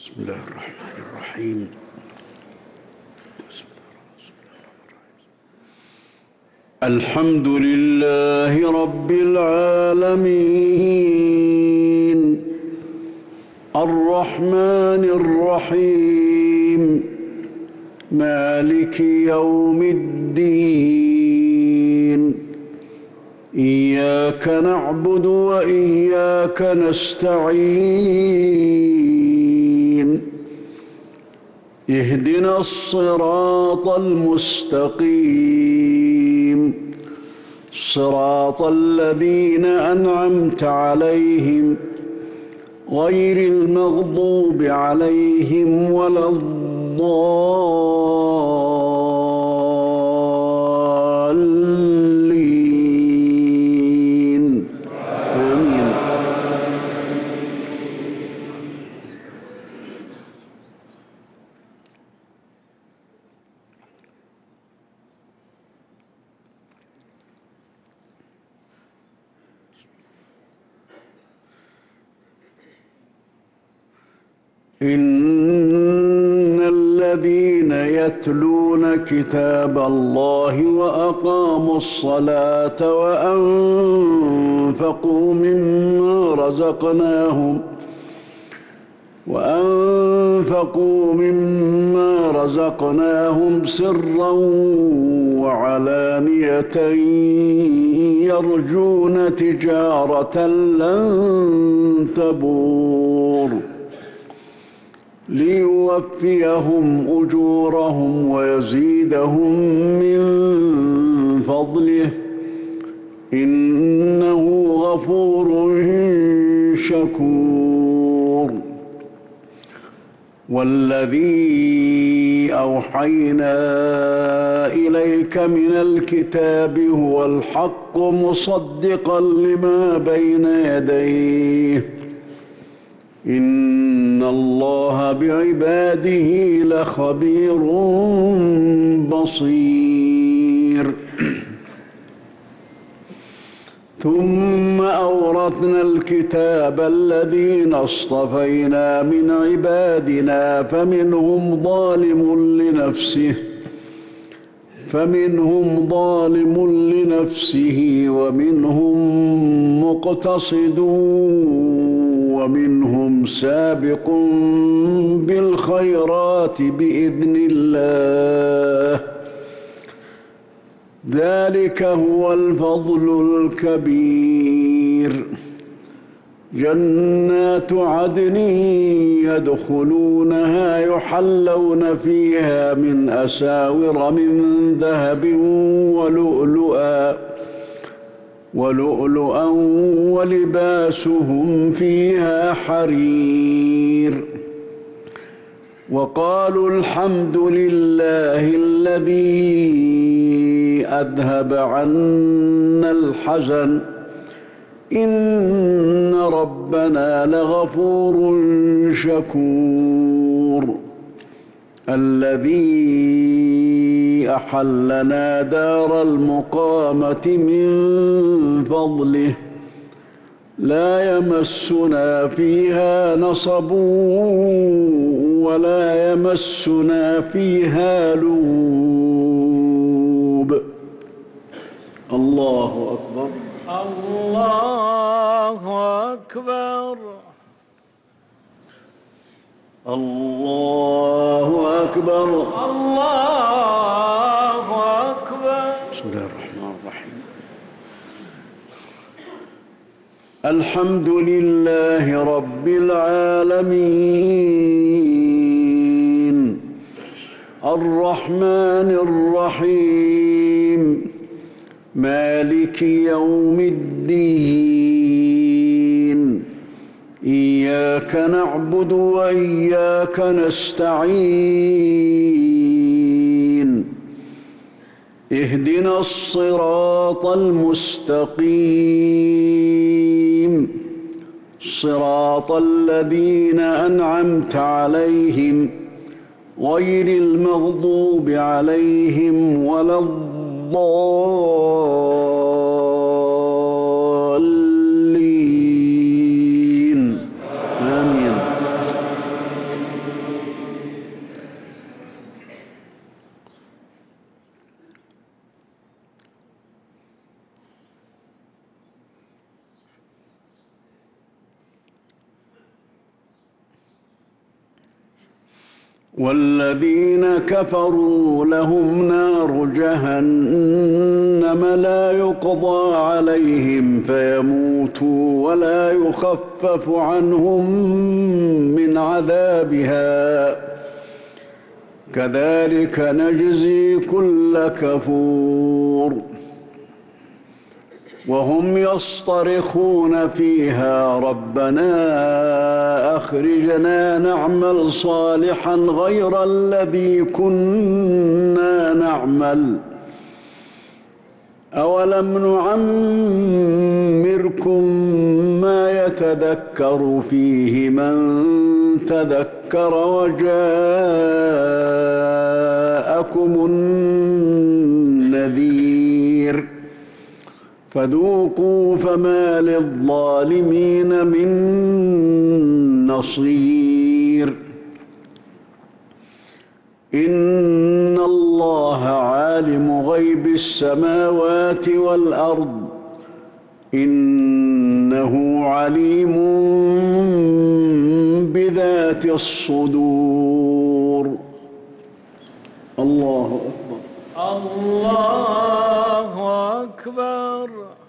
بسم الله الرحمن الرحيم. الحمد لله رب العالمين الرحمن الرحيم مالك يوم الدين إياك نعبد وإياك نستعين اهدنا الصراط المستقيم صراط الذين أنعمت عليهم غير المغضوب عليهم ولا الضالين آمين. إن الذين يتلون كتاب الله وأقاموا الصلاة وأنفقوا مما رزقناهم سرا وعلانية يرجون تجارة لن تبور ليوفيهم أجورهم ويزيدهم من فضله إنه غفور شكور. والذي أوحينا إليك من الكتاب هو الحق مصدقا لما بين يديه إن الله بعباده لخبير بصير. ثم أورثنا الكتاب الذين اصطفينا من عبادنا فمنهم ظالم لنفسه ومنهم مقتصد ومنهم سابق بالخيرات بإذن الله ذلك هو الفضل الكبير. جنات عدن يدخلونها يحلون فيها من أساور من ذهب ولؤلؤا ولباسهم فيها حرير. وقالوا الحمد لله الذي أذهب عنا الحزن إن ربنا لغفور شكور. الذي أحلنا دار المقامة من فضله لا يمسنا فيها نصب ولا يمسنا فيها لغوب. الله أكبر الله أكبر الله أكبر الله أكبر. بسم الله الرحمن الرحيم. الحمد لله رب العالمين الرحمن الرحيم مالك يوم الدين إياك نعبد وإياك نستعين اهدنا الصراط المستقيم صراط الذين أنعمت عليهم غير المغضوب عليهم ولا الضالين آمين. والذين كفروا لهم نار جهنم لا يقضى عليهم فيموتوا ولا يخفف عنهم من عذابها كذلك نجزي كل كفور وهم يصطرخون فيها ربنا أخرجنا نعمل صالحا غير الذي كنا نعمل أولم نعمركم ما يتذكر فيه من تذكر وجاءكم النذير فذوقوا فما للظالمين من نصير إن الله عالم غيب السماوات والأرض إنه عليم بذات الصدور الله أكبر الله أكبر